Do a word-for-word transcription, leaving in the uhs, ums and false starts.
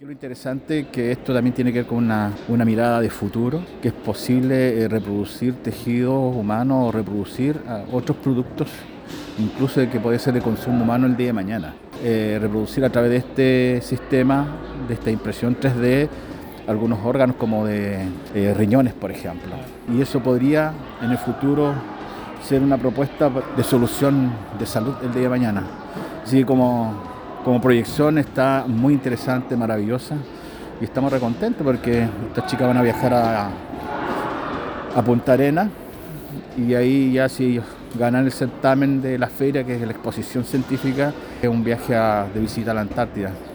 Lo interesante es que esto también tiene que ver con una, una mirada de futuro, que es posible eh, reproducir tejidos humanos o reproducir ah, otros productos, incluso de que puede ser de consumo humano el día de mañana. Eh, reproducir a través de este sistema, de esta impresión tres D, algunos órganos como de eh, riñones, por ejemplo. Y eso podría en el futuro ser una propuesta de solución de salud el día de mañana. Así que como, como proyección está muy interesante, maravillosa, y estamos recontentos porque estas chicas van a viajar a, a Punta Arenas y ahí ya si ellos ganan el certamen de la feria, que es la exposición científica, es un viaje a- de visita a la Antártida.